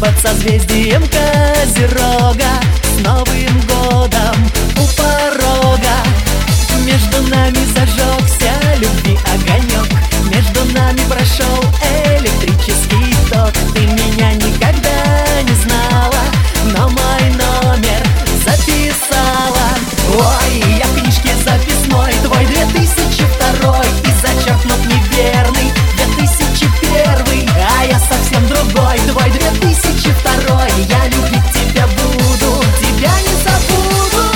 под созвездием Козерога, с Новым годом у порога. Между нами зажегся любви огонек, между нами прошел электрический ток. Ты меня никогда не знала, но мой номер записала. Ой, я в книжке записной твой 2002 и зачеркнут неверный 2001, а я совсем другой, твой 2002. Я любить тебя буду, тебя не забуду.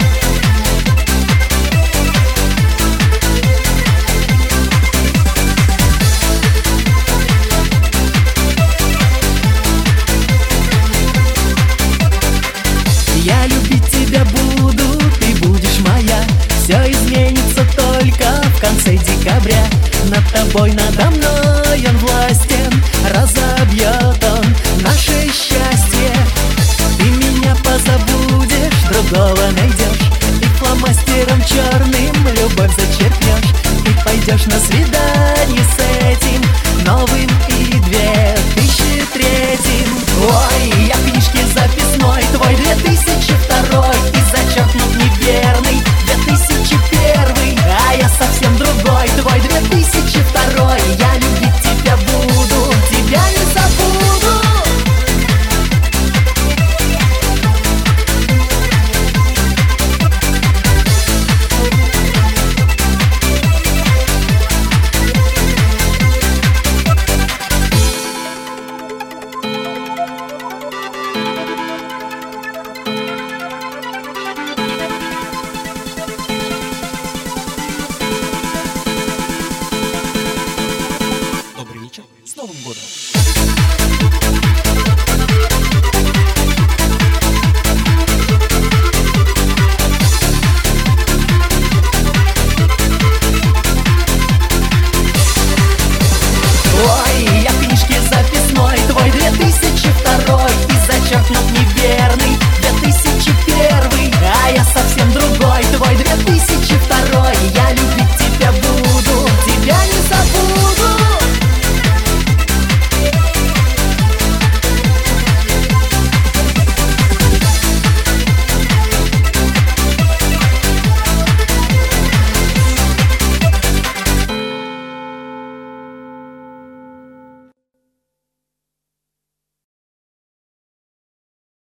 Я любить тебя буду, ты будешь моя. Все изменится только в конце декабря. Над тобой, надо мной он властен, разобьет он наше счастье. Ты меня позабудешь, другого найдешь, и фломастером черным любовь зачеркнешь. Ты пойдешь на свидание